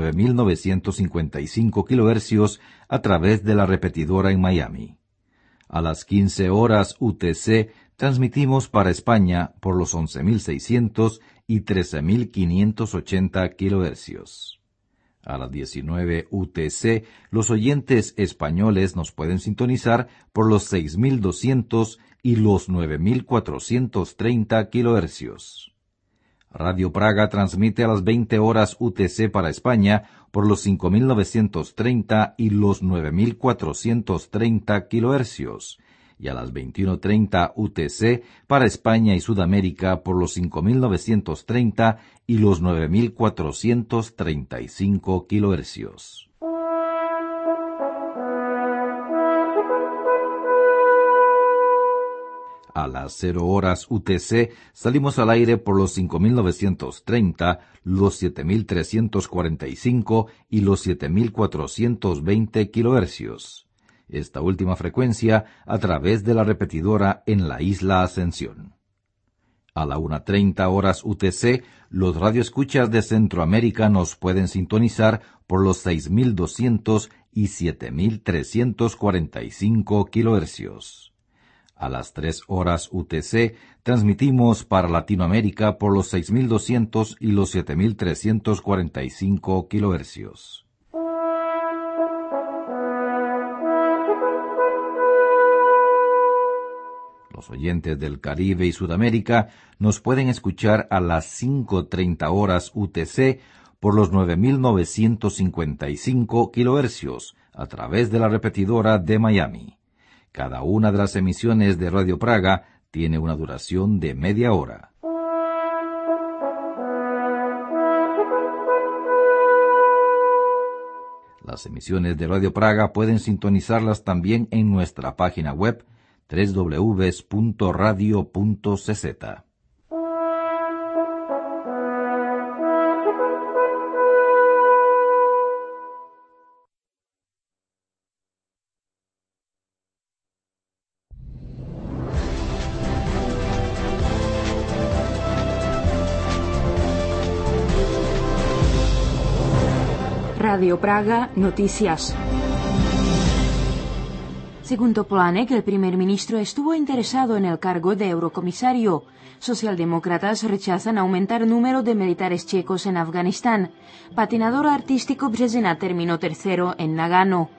9.955 kHz a través de la repetidora en Miami. A las 15 horas UTC transmitimos para España por los 11.600 y 13.580 kHz. A las 19 UTC, los oyentes españoles nos pueden sintonizar por los 6.200 y los 9.430 kHz. Radio Praga transmite a las 20 horas UTC para España por los 5.930 y los 9.430 kHz, y a las 21:30 UTC para España y Sudamérica por los 5.930 y los 9.435 kHz. A las 0 horas UTC salimos al aire por los 5.930, los 7.345 y los 7.420 kHz. Esta última frecuencia a través de la repetidora en la isla Ascensión. A la 1:30 horas UTC, los radioescuchas de Centroamérica nos pueden sintonizar por los 6.200 y 7.345 kHz. A las 3 horas UTC, transmitimos para Latinoamérica por los 6.200 y los 7.345 kHz. Los oyentes del Caribe y Sudamérica nos pueden escuchar a las 5:30 horas UTC por los 9.955 kHz a través de la repetidora de Miami. Cada una de las emisiones de Radio Praga tiene una duración de media hora. Las emisiones de Radio Praga pueden sintonizarlas también en nuestra página web www.radio.cz. Radio Praga, noticias. Según Topolánek, el primer ministro estuvo interesado en el cargo de eurocomisario. Socialdemócratas rechazan aumentar el número de militares checos en Afganistán. Patinador artístico Březina terminó tercero en Nagano.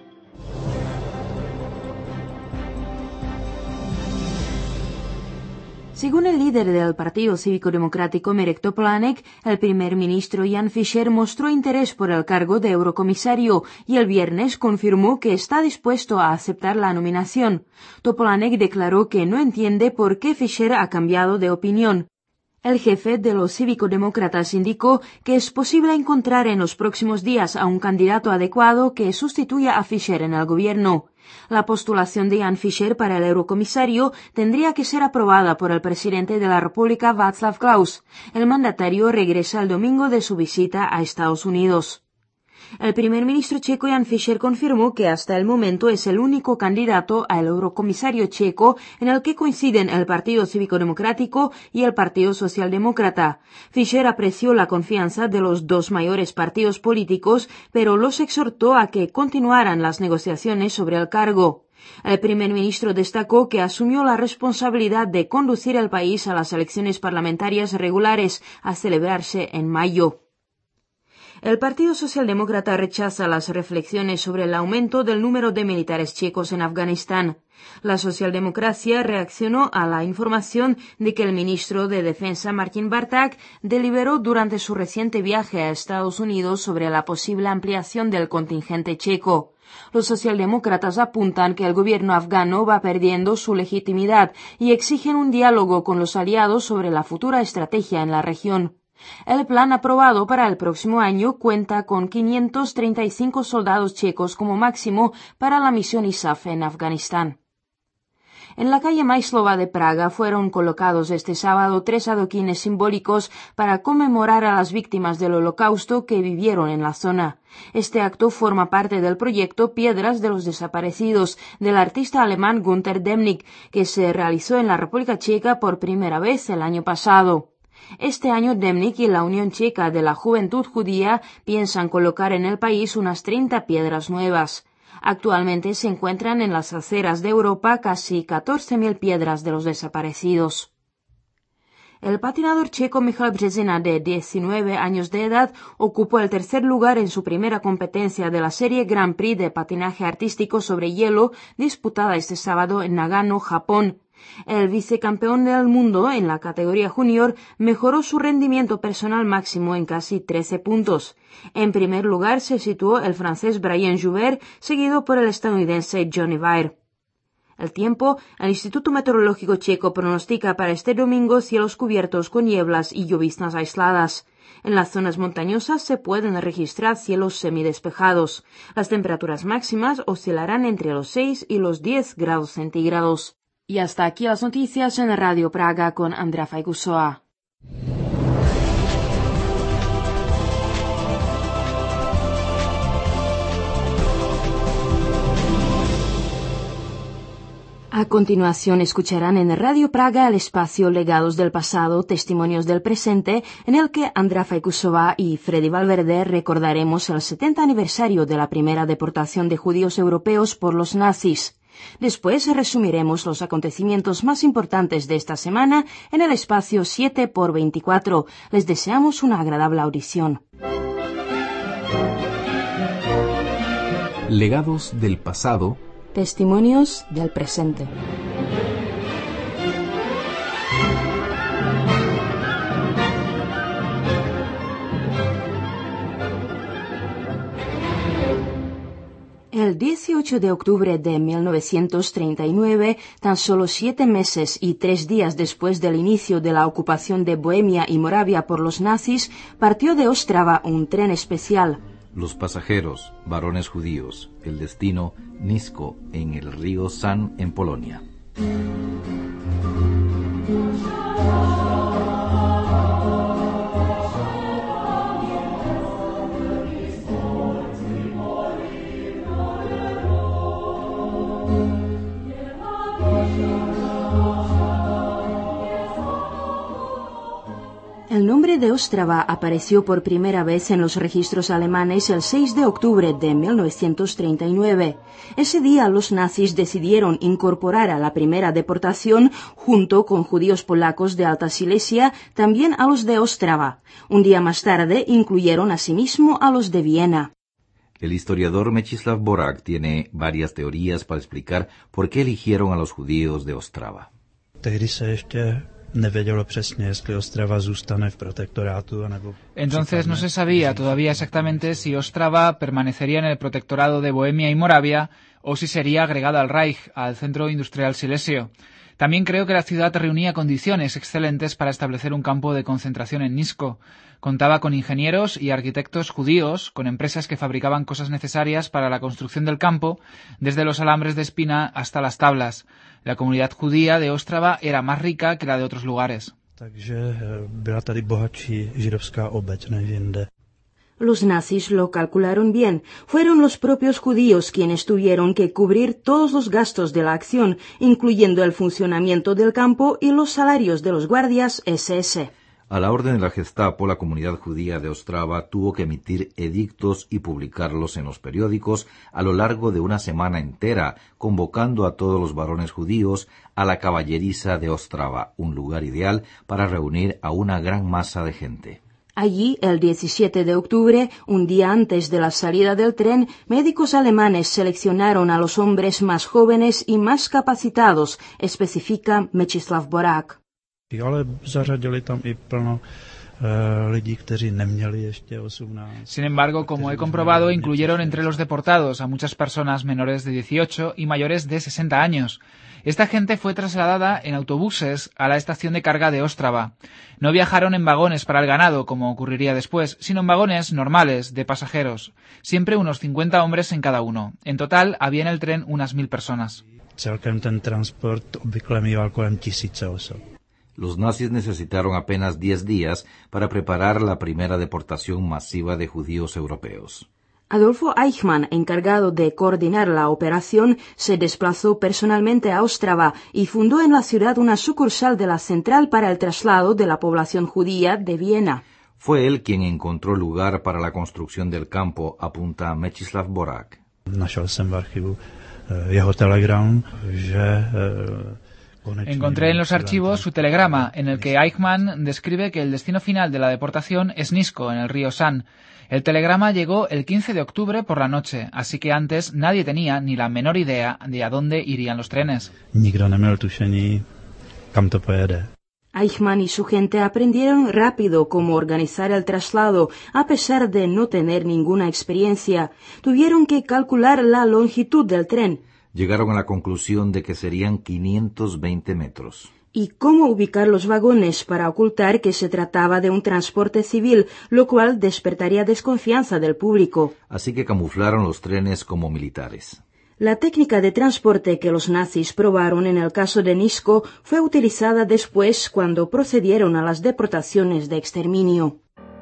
Según el líder del Partido Cívico-Democrático Mirek Topolánek, el primer ministro Jan Fischer mostró interés por el cargo de eurocomisario y el viernes confirmó que está dispuesto a aceptar la nominación. Topolánek declaró que no entiende por qué Fischer ha cambiado de opinión. El jefe de los cívico-demócratas indicó que es posible encontrar en los próximos días a un candidato adecuado que sustituya a Fischer en el gobierno. La postulación de Jan Fischer para el eurocomisario tendría que ser aprobada por el presidente de la República, Václav Klaus. El mandatario regresa el domingo de su visita a Estados Unidos. El primer ministro checo Jan Fischer confirmó que hasta el momento es el único candidato al eurocomisario checo en el que coinciden el Partido Cívico-Democrático y el Partido Socialdemócrata. Fischer apreció la confianza de los dos mayores partidos políticos, pero los exhortó a que continuaran las negociaciones sobre el cargo. El primer ministro destacó que asumió la responsabilidad de conducir el país a las elecciones parlamentarias regulares a celebrarse en mayo. El Partido Socialdemócrata rechaza las reflexiones sobre el aumento del número de militares checos en Afganistán. La socialdemocracia reaccionó a la información de que el ministro de Defensa Martin Barták deliberó durante su reciente viaje a Estados Unidos sobre la posible ampliación del contingente checo. Los socialdemócratas apuntan que el gobierno afgano va perdiendo su legitimidad y exigen un diálogo con los aliados sobre la futura estrategia en la región. El plan aprobado para el próximo año cuenta con 535 soldados checos como máximo para la misión ISAF en Afganistán. En la calle Maislova de Praga fueron colocados este sábado 3 adoquines simbólicos para conmemorar a las víctimas del Holocausto que vivieron en la zona. Este acto forma parte del proyecto Piedras de los Desaparecidos del artista alemán Günter Demnig, que se realizó en la República Checa por primera vez el año pasado. Este año Demnik y la Unión Checa de la Juventud Judía piensan colocar en el país unas 30 piedras nuevas. Actualmente se encuentran en las aceras de Europa casi 14.000 piedras de los desaparecidos. El patinador checo Michal Březina, de 19 años de edad, ocupó el tercer lugar en su primera competencia de la serie Grand Prix de patinaje artístico sobre hielo disputada este sábado en Nagano, Japón. El vicecampeón del mundo en la categoría junior mejoró su rendimiento personal máximo en casi 13 puntos. En primer lugar se situó el francés Brian Joubert, seguido por el estadounidense Johnny Weir. El tiempo, el Instituto Meteorológico Checo pronostica para este domingo cielos cubiertos con nieblas y lloviznas aisladas. En las zonas montañosas se pueden registrar cielos semidespejados. Las temperaturas máximas oscilarán entre los 6 y los 10 grados centígrados. Y hasta aquí las noticias en Radio Praga con Andrea Faikusoa. A continuación escucharán en Radio Praga el espacio Legados del pasado, testimonios del presente, en el que Andrea Faikusoa y Freddy Valverde recordaremos el 70 aniversario de la primera deportación de judíos europeos por los nazis. Después resumiremos los acontecimientos más importantes de esta semana en el espacio 7x24. Les deseamos una agradable audición. Legados del pasado. Testimonios del presente. El 18 de octubre de 1939, tan solo 7 meses y 3 días después del inicio de la ocupación de Bohemia y Moravia por los nazis, partió de Ostrava un tren especial. Los pasajeros, varones judíos, el destino, Nisko, en el río San, en Polonia. El nombre de Ostrava apareció por primera vez en los registros alemanes el 6 de octubre de 1939. Ese día los nazis decidieron incorporar a la primera deportación, junto con judíos polacos de Alta Silesia, también a los de Ostrava. Un día más tarde incluyeron asimismo a los de Viena. El historiador Mečíslav Borák tiene varias teorías para explicar por qué eligieron a los judíos de Ostrava. Entonces no se sabía todavía exactamente si Ostrava permanecería en el protectorado de Bohemia y Moravia o si sería agregada al Reich, al centro industrial silesio. También creo que la ciudad reunía condiciones excelentes para establecer un campo de concentración en Nisko. Contaba con ingenieros y arquitectos judíos, con empresas que fabricaban cosas necesarias para la construcción del campo, desde los alambres de espina hasta las tablas. La comunidad judía de Ostrava era más rica que la de otros lugares. Los nazis lo calcularon bien. Fueron los propios judíos quienes tuvieron que cubrir todos los gastos de la acción, incluyendo el funcionamiento del campo y los salarios de los guardias SS. A la orden de la Gestapo, la comunidad judía de Ostrava tuvo que emitir edictos y publicarlos en los periódicos a lo largo de una semana entera, convocando a todos los varones judíos a la caballeriza de Ostrava, un lugar ideal para reunir a una gran masa de gente. Allí, el 17 de octubre, un día antes de la salida del tren, médicos alemanes seleccionaron a los hombres más jóvenes y más capacitados, especifica Mečíslav Borák. Sin embargo, como he comprobado, incluyeron entre los deportados a muchas personas menores de 18 y mayores de 60 años. Esta gente fue trasladada en autobuses a la estación de carga de Ostrava. No viajaron en vagones para el ganado, como ocurriría después, sino en vagones normales, de pasajeros. Siempre unos 50 hombres en cada uno. En total, había en el tren unas 1000 personas. Los nazis necesitaron apenas 10 días para preparar la primera deportación masiva de judíos europeos. Adolfo Eichmann, encargado de coordinar la operación, se desplazó personalmente a Ostrava y fundó en la ciudad una sucursal de la Central para el Traslado de la Población Judía de Viena. Fue él quien encontró lugar para la construcción del campo, apunta Mečisław Borak. Encontré en los archivos su telegrama, en el que Eichmann describe que el destino final de la deportación es Nisko, en el río San. El telegrama llegó el 15 de octubre por la noche, así que antes nadie tenía ni la menor idea de a dónde irían los trenes. Eichmann y su gente aprendieron rápido cómo organizar el traslado, a pesar de no tener ninguna experiencia. Tuvieron que calcular la longitud del tren. Llegaron a la conclusión de que serían 520 metros. Y cómo ubicar los vagones para ocultar que se trataba de un transporte civil, lo cual despertaría desconfianza del público. Así que camuflaron los trenes como militares. La técnica de transporte que los nazis probaron en el caso de Nisko fue utilizada después cuando procedieron a las deportaciones de exterminio.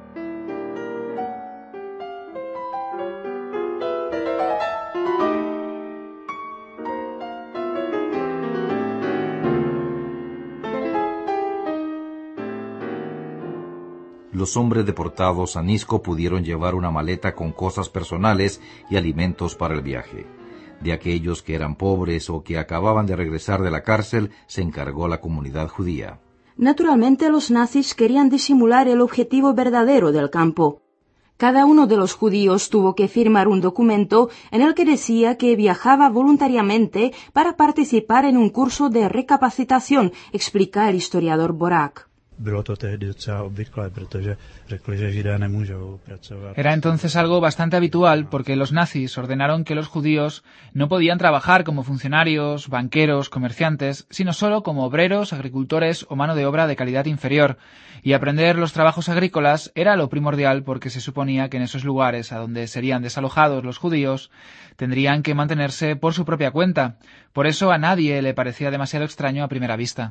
Los hombres deportados a Nisko pudieron llevar una maleta con cosas personales y alimentos para el viaje. De aquellos que eran pobres o que acababan de regresar de la cárcel se encargó la comunidad judía. Naturalmente los nazis querían disimular el objetivo verdadero del campo. Cada uno de los judíos tuvo que firmar un documento en el que decía que viajaba voluntariamente para participar en un curso de recapacitación, explica el historiador Borak. Era entonces algo bastante habitual porque los nazis ordenaron que los judíos no podían trabajar como funcionarios, banqueros, comerciantes, sino solo como obreros, agricultores o mano de obra de calidad inferior, y aprender los trabajos agrícolas era lo primordial porque se suponía que en esos lugares a donde serían desalojados los judíos tendrían que mantenerse por su propia cuenta. Por eso a nadie le parecía demasiado extraño a primera vista.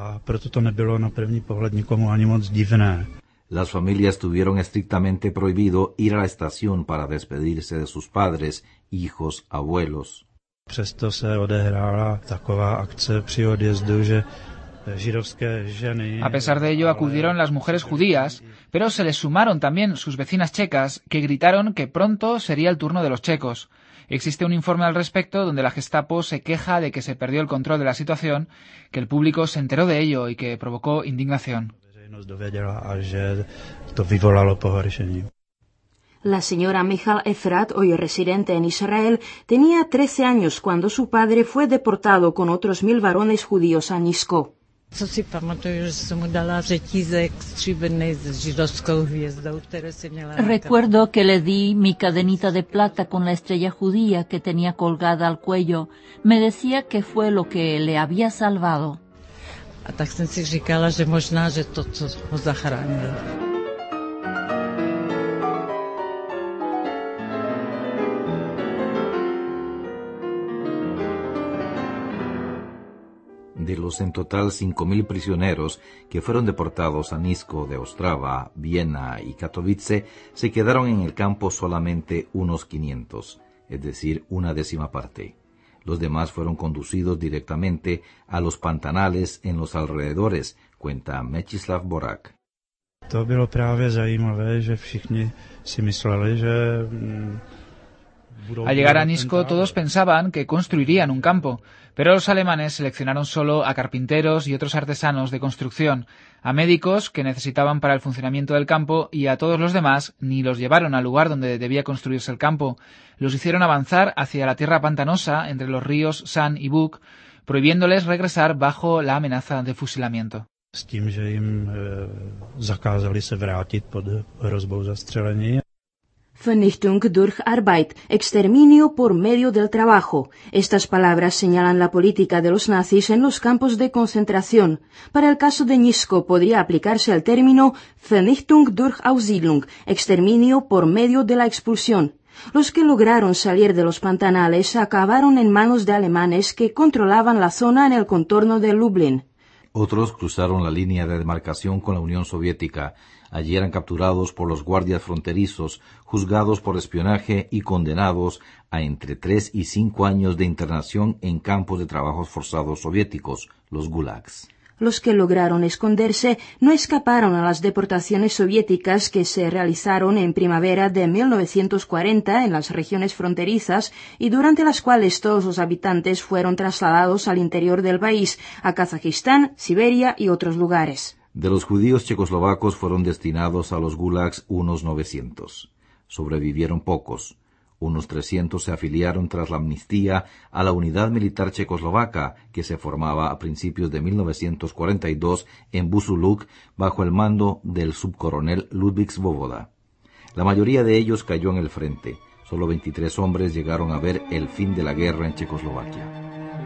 Las familias tuvieron estrictamente prohibido ir a la estación para despedirse de sus padres, hijos, abuelos. A pesar de ello acudieron las mujeres judías, pero se les sumaron también sus vecinas checas, que gritaron que pronto sería el turno de los checos. Existe un informe al respecto donde la Gestapo se queja de que se perdió el control de la situación, que el público se enteró de ello y que provocó indignación. La señora Michal Efrat, hoy residente en Israel, tenía 13 años cuando su padre fue deportado con otros 1000 varones judíos a Nisko. Recuerdo que le di mi cadenita de plata con la estrella judía que tenía colgada al cuello. Me decía que fue lo que le había salvado. De los en total 5.000 prisioneros que fueron deportados a Nisko de Ostrava, Viena y Katowice, se quedaron en el campo solamente unos 500, es decir, una décima parte. Los demás fueron conducidos directamente a los pantanales en los alrededores, cuenta Mečisław Borak. To bylo právě zajímavé, že všichni si mysleli, že Al llegar a Nisko todos pensaban que construirían un campo, pero los alemanes seleccionaron solo a carpinteros y otros artesanos de construcción, a médicos que necesitaban para el funcionamiento del campo y a todos los demás ni los llevaron al lugar donde debía construirse el campo. Los hicieron avanzar hacia la tierra pantanosa entre los ríos San y Buk, prohibiéndoles regresar bajo la amenaza de fusilamiento. S tím, že jim zakázali se vrátit pod hrozbou zastřelení. Vernichtung durch Arbeit, exterminio por medio del trabajo. Estas palabras señalan la política de los nazis en los campos de concentración. Para el caso de Nisko podría aplicarse el término Vernichtung durch Aussiedlung, exterminio por medio de la expulsión. Los que lograron salir de los pantanales acabaron en manos de alemanes que controlaban la zona en el contorno de Lublin. Otros cruzaron la línea de demarcación con la Unión Soviética, Allí eran capturados por los guardias fronterizos, juzgados por espionaje y condenados a entre 3 y 5 años de internación en campos de trabajos forzados soviéticos, los gulags. Los que lograron esconderse no escaparon a las deportaciones soviéticas que se realizaron en primavera de 1940 en las regiones fronterizas y durante las cuales todos los habitantes fueron trasladados al interior del país, a Kazajistán, Siberia y otros lugares. De los judíos checoslovacos fueron destinados a los gulags unos 900. Sobrevivieron pocos. Unos 300 se afiliaron tras la amnistía a la unidad militar checoslovaca que se formaba a principios de 1942 en Buzuluk bajo el mando del subcoronel Ludvík Svoboda. La mayoría de ellos cayó en el frente. Solo 23 hombres llegaron a ver el fin de la guerra en Checoslovaquia.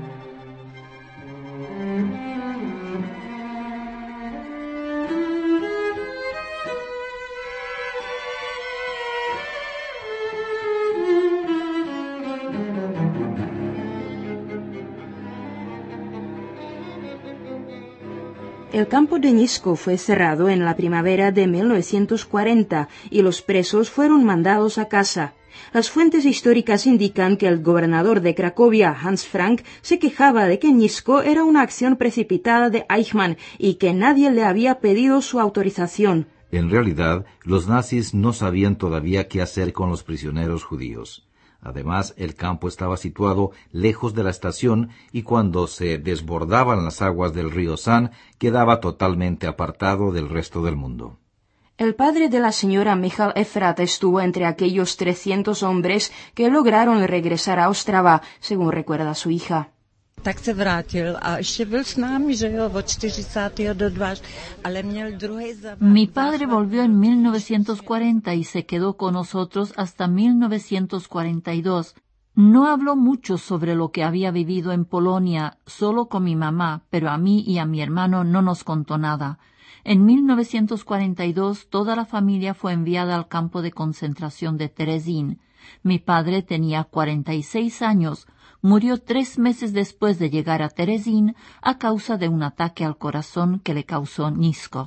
El campo de Nisko fue cerrado en la primavera de 1940 y los presos fueron mandados a casa. Las fuentes históricas indican que el gobernador de Cracovia, Hans Frank, se quejaba de que Nisko era una acción precipitada de Eichmann y que nadie le había pedido su autorización. En realidad, los nazis no sabían todavía qué hacer con los prisioneros judíos. Además, el campo estaba situado lejos de la estación y cuando se desbordaban las aguas del río San, quedaba totalmente apartado del resto del mundo. El padre de la señora Michal Efrat estuvo entre aquellos 300 hombres que lograron regresar a Ostrava, según recuerda su hija. Tak se vrátil a ještě byl s námi, že jo, od 40. do 2, ale měl druhý zavrat. Mi padre volvió en 1940 y se quedó con nosotros hasta 1942. No habló mucho sobre lo que había vivido en Polonia, solo con mi mamá, pero a mí y a mi hermano no nos contó nada. En 1942 toda la familia fue enviada al campo de concentración de Terezín. Mi padre tenía 46 años. Murió 3 meses después de llegar a Terezín a causa de un ataque al corazón que le causó Nisko.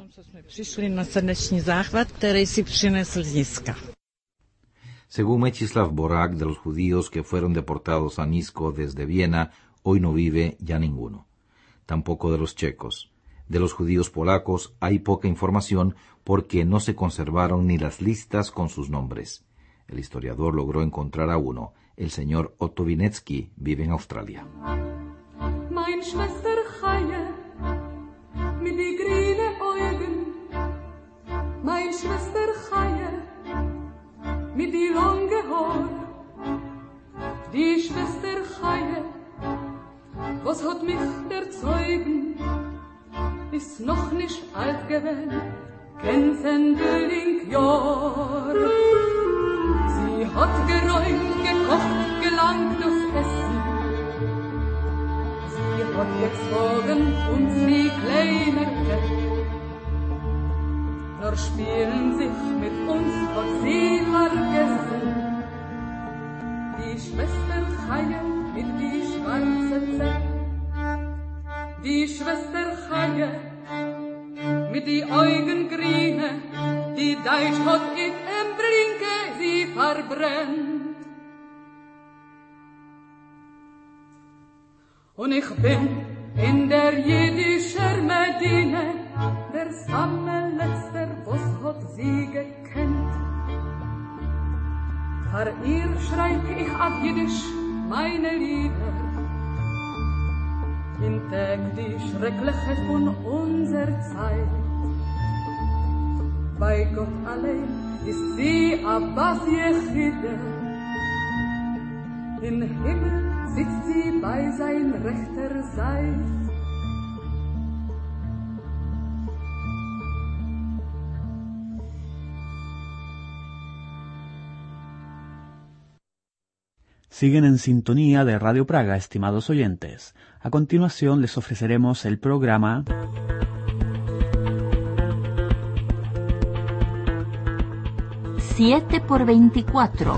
Según Mechislav Borak, de los judíos que fueron deportados a Nisko desde Viena, hoy no vive ya ninguno. Tampoco de los checos. De los judíos polacos hay poca información porque no se conservaron ni las listas con sus nombres. El historiador logró encontrar a uno. El señor Otto Winecki vive en Australia. Mein Schwester Chaie, mit die grüne Augen. Mein Schwester Chaie, mit die lange Haar. Die Schwester Chaie, was hat mich erzeugen, ist noch nicht alt gewesen, kennt Sendeling Jahr. Sie hat geräumt, gekocht, gelangt das Essen. Sie hat gezogen uns wie kleine Kinder. Nur spielen sich mit uns, hat sie vergessen. Die Schwester Chaie mit die schwarze Zähne. Die Schwester Chaie mit die Augen grüne, die Deutsch hat in em Brinke sie verbrennt. Und ich bin in der jüdischen Medine, der Sammelletzter, was hat sie gekannt. Vor ihr schreib ich auf Jiddisch meine Lieder, in Tag die Schreckliche von unserer Zeit. Bei Gott allein ist sie Abbas Yechide, im Himmel sitzt sie bei sein rechter Seite. Siguen en sintonía de Radio Praga, estimados oyentes. A continuación les ofreceremos el programa Siete por 24.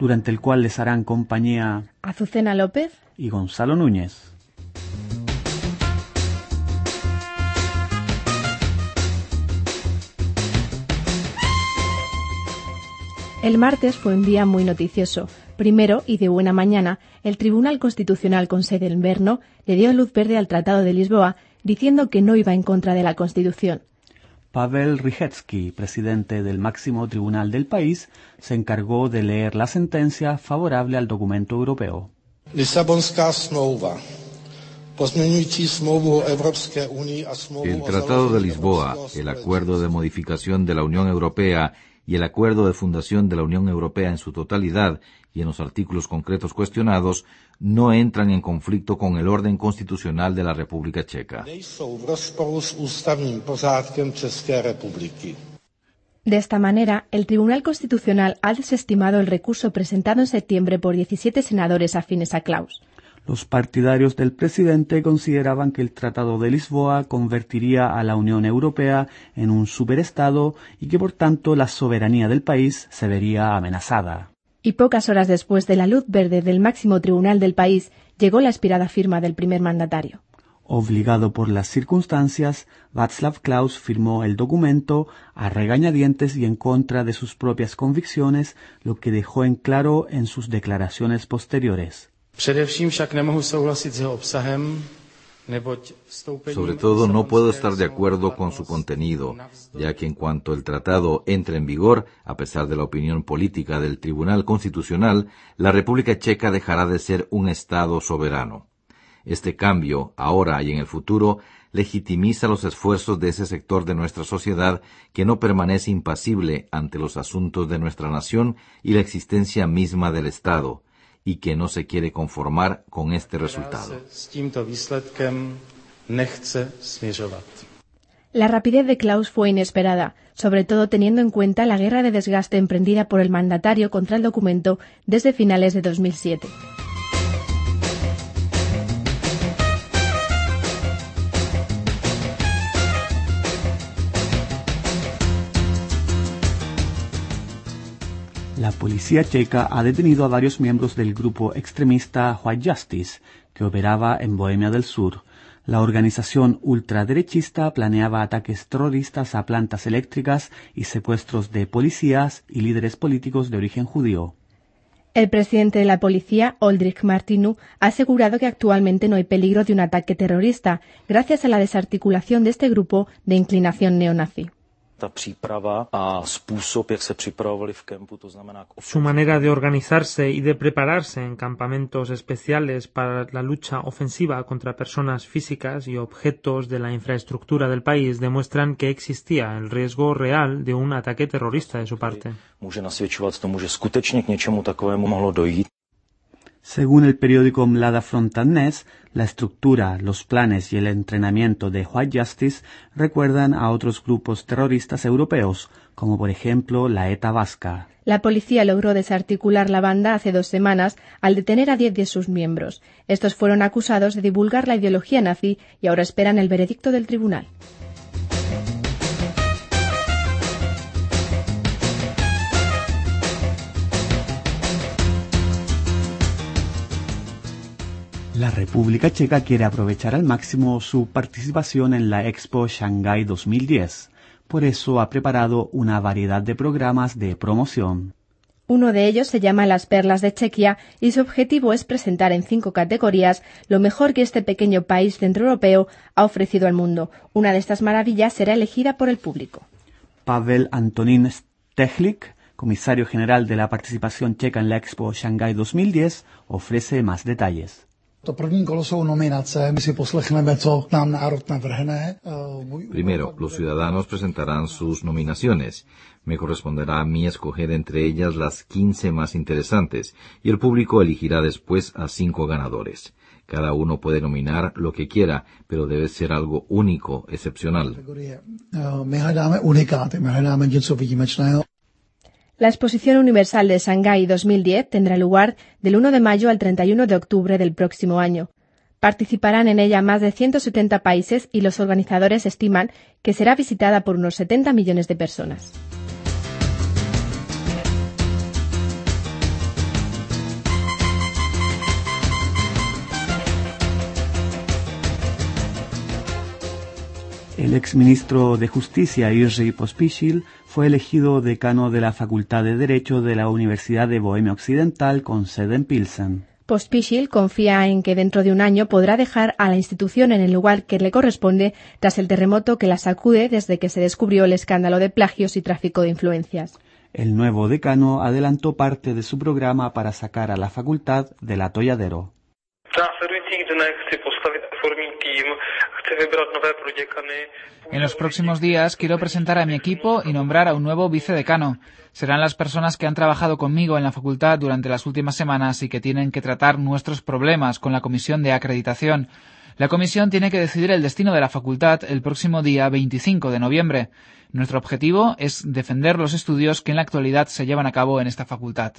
durante el cual les harán compañía Azucena López y Gonzalo Núñez. El martes fue un día muy noticioso. Primero, y de buena mañana, el Tribunal Constitucional con sede en Brno le dio luz verde al Tratado de Lisboa, diciendo que no iba en contra de la Constitución. Pavel Rychecki, presidente del máximo tribunal del país, se encargó de leer la sentencia favorable al documento europeo. El Tratado de Lisboa, el acuerdo de modificación de la Unión Europea y el acuerdo de fundación de la Unión Europea en su totalidad y en los artículos concretos cuestionados no entran en conflicto con el orden constitucional de la República Checa. De esta manera, el Tribunal Constitucional ha desestimado el recurso presentado en septiembre por 17 senadores afines a Klaus. Los partidarios del presidente consideraban que el Tratado de Lisboa convertiría a la Unión Europea en un superestado y que por tanto la soberanía del país se vería amenazada. Y pocas horas después de la luz verde del máximo tribunal del país, llegó la esperada firma del primer mandatario. Obligado por las circunstancias, Václav Klaus firmó el documento a regañadientes y en contra de sus propias convicciones, lo que dejó en claro en sus declaraciones posteriores. Sobre todo, no puedo estar de acuerdo con su contenido, ya que en cuanto el tratado entre en vigor, a pesar de la opinión política del Tribunal Constitucional, la República Checa dejará de ser un Estado soberano. Este cambio, ahora y en el futuro, legitimiza los esfuerzos de ese sector de nuestra sociedad que no permanece impasible ante los asuntos de nuestra nación y la existencia misma del Estado, y que no se quiere conformar con este resultado. La rapidez de Klaus fue inesperada, sobre todo teniendo en cuenta la guerra de desgaste emprendida por el mandatario contra el documento desde finales de 2007. La policía checa ha detenido a varios miembros del grupo extremista White Justice, que operaba en Bohemia del Sur. La organización ultraderechista planeaba ataques terroristas a plantas eléctricas y secuestros de policías y líderes políticos de origen judío. El presidente de la policía, Oldrich Martinu, ha asegurado que actualmente no hay peligro de un ataque terrorista, gracias a la desarticulación de este grupo de inclinación neonazi. Su manera de organizarse y de prepararse en campamentos especiales para la lucha ofensiva contra personas físicas y objetos de la infraestructura del país demuestran que existía el riesgo real de un ataque terrorista de su parte. Según el periódico Mlada Frontanés, la estructura, los planes y el entrenamiento de White Justice recuerdan a otros grupos terroristas europeos, como por ejemplo la ETA vasca. La policía logró desarticular la banda hace 2 semanas al detener a 10 de sus miembros. Estos fueron acusados de divulgar la ideología nazi y ahora esperan el veredicto del tribunal. La República Checa quiere aprovechar al máximo su participación en la Expo Shanghái 2010. Por eso ha preparado una variedad de programas de promoción. Uno de ellos se llama Las Perlas de Chequia y su objetivo es presentar en 5 categorías lo mejor que este pequeño país centroeuropeo ha ofrecido al mundo. Una de estas maravillas será elegida por el público. Pavel Antonín Stechlik, comisario general de la participación checa en la Expo Shanghái 2010, ofrece más detalles. Primero, los ciudadanos presentarán sus nominaciones. Me corresponderá a mí escoger entre ellas las 15 más interesantes, y el público elegirá después a 5 ganadores. Cada uno puede nominar lo que quiera, pero debe ser algo único, excepcional. La Exposición Universal de Shanghái 2010 tendrá lugar del 1 de mayo al 31 de octubre del próximo año. Participarán en ella más de 170 países y los organizadores estiman que será visitada por unos 70 millones de personas. El exministro de Justicia, Jerzy Pospisil, fue elegido decano de la Facultad de Derecho de la Universidad de Bohemia Occidental con sede en Pilsen. Pospisil confía en que dentro de un año podrá dejar a la institución en el lugar que le corresponde tras el terremoto que la sacude desde que se descubrió el escándalo de plagios y tráfico de influencias. El nuevo decano adelantó parte de su programa para sacar a la facultad del atolladero. En los próximos días quiero presentar a mi equipo y nombrar a un nuevo vicedecano. Serán las personas que han trabajado conmigo en la facultad durante las últimas semanas y que tienen que tratar nuestros problemas con la comisión de acreditación. La comisión tiene que decidir el destino de la facultad el próximo día 25 de noviembre. Nuestro objetivo es defender los estudios que en la actualidad se llevan a cabo en esta facultad.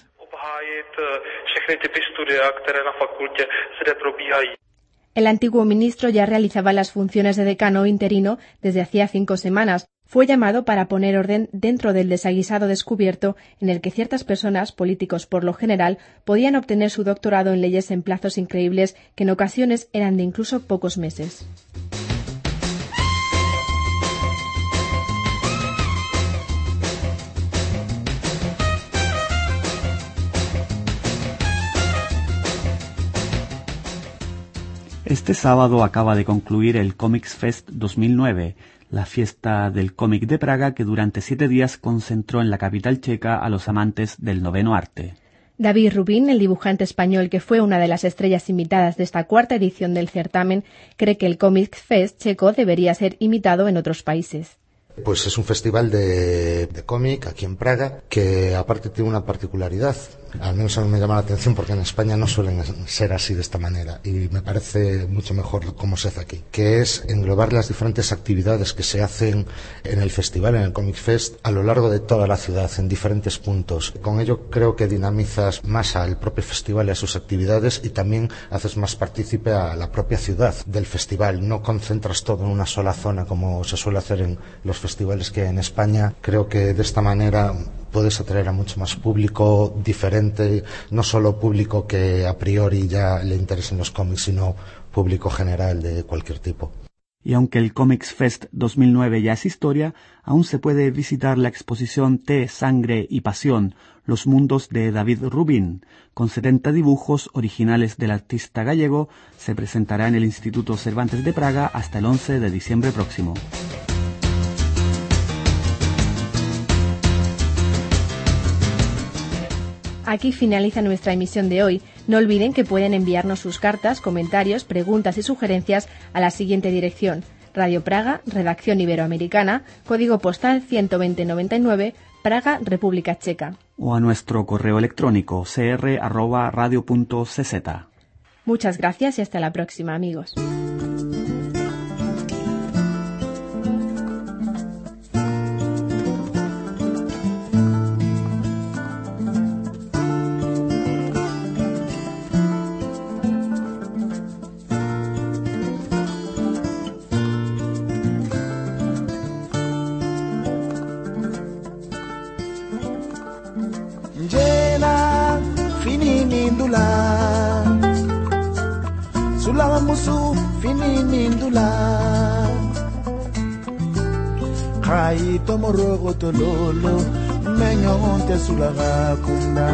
El antiguo ministro ya realizaba las funciones de decano interino desde hacía 5 semanas. Fue llamado para poner orden dentro del desaguisado descubierto en el que ciertas personas, políticos por lo general, podían obtener su doctorado en leyes en plazos increíbles que en ocasiones eran de incluso pocos meses. Este sábado acaba de concluir el Comics Fest 2009, la fiesta del cómic de Praga que durante 7 días concentró en la capital checa a los amantes del noveno arte. David Rubin, el dibujante español que fue una de las estrellas invitadas de esta 4ª edición del certamen, cree que el Comics Fest checo debería ser imitado en otros países. Pues es un festival de cómic aquí en Praga que aparte tiene una particularidad. Al menos a mí me llama la atención porque en España no suelen ser así de esta manera y me parece mucho mejor cómo se hace aquí, que es englobar las diferentes actividades que se hacen en el festival, en el Comic Fest, a lo largo de toda la ciudad, en diferentes puntos. Con ello creo que dinamizas más al propio festival y a sus actividades y también haces más partícipe a la propia ciudad del festival. No concentras todo en una sola zona como se suele hacer en los festivales que hay en España. Creo que de esta manera puedes atraer a mucho más público diferente, no solo público que a priori ya le interesen los cómics, sino público general de cualquier tipo. Y aunque el Comics Fest 2009 ya es historia, aún se puede visitar la exposición Té, Sangre y Pasión, los mundos de David Rubin. Con 70 dibujos originales del artista gallego, se presentará en el Instituto Cervantes de Praga hasta el 11 de diciembre próximo. Aquí finaliza nuestra emisión de hoy. No olviden que pueden enviarnos sus cartas, comentarios, preguntas y sugerencias a la siguiente dirección: Radio Praga, Redacción Iberoamericana, Código Postal 12099, Praga, República Checa. O a nuestro correo electrónico cr@radio.cz. Muchas gracias y hasta la próxima, amigos. Musu fininindula Kai tomorogo tololo Menyonte sulaga kunda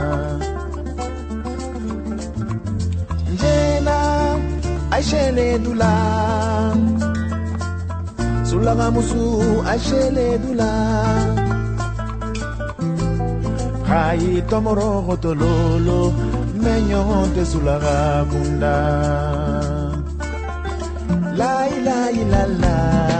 Jena Aishele dula Sulaga musu Aishele dula Kai tomorogo tololo Menyonte sulaga kunda La la la la